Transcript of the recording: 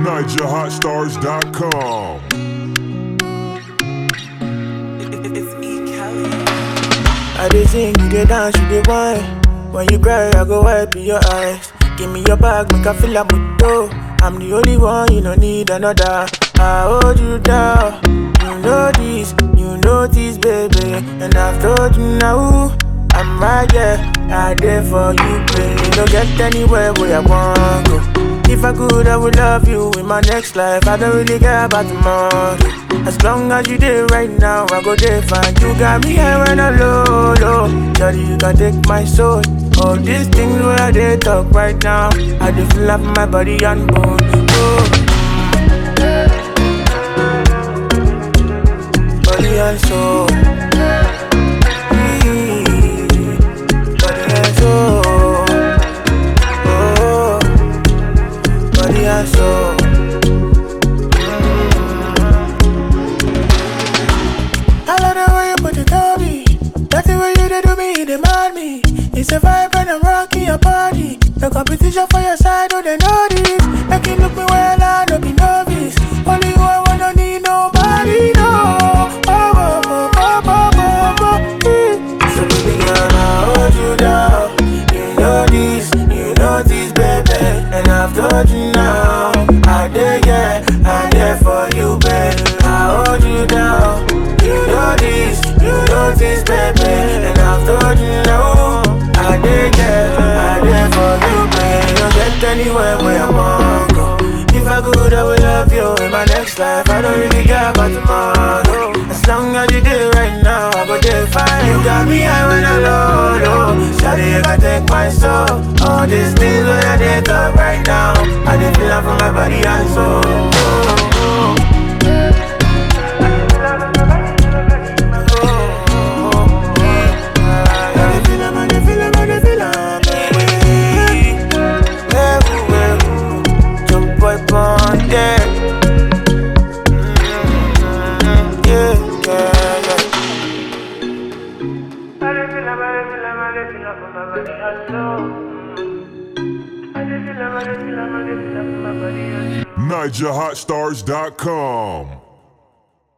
NigerHotStars.com. It's E. Kelly. I dey sing, you dey dance, you dey whine. When you cry, I go wipe your eyes. Give me your bag, make I feel a moto. I'm the only one, you don't need another. I hold you down. You know this, baby. And I've told you now, I'm right there. I there for you, baby. Don't get anywhere where I want go. If I could, I would love you in my next life. I don't really care about tomorrow. As long as you there right now, I go there fine. You got me here when I'm low. Daddy, you can take my soul. All these things where I dey talk right now, I dey feel up my body and bone. Body and soul. Body and soul. Oh, body and soul. I love the way you put it on me. That's the way you dey do me, you demand me. It's a vibe when I'm rocking your body. The competition for your side, oh they know this. Make you look me well, I don't be novice. Only you, I wanna need nobody, no. So baby girl, I hold you down. You know this, baby. And I've told you now, I there for you, baby. I hold you down. You know this, baby. And I've told you now, I there for you, baby. Don't get anywhere where I want go. If I could, I would love you in my next life. I don't really care about tomorrow. As long as you there right now, I go there fine. You got me high when I'm low. Shawty, you can take my soul. All these things when I dey talk right now, I dey feel from my body and soul. NigerHotStars.com.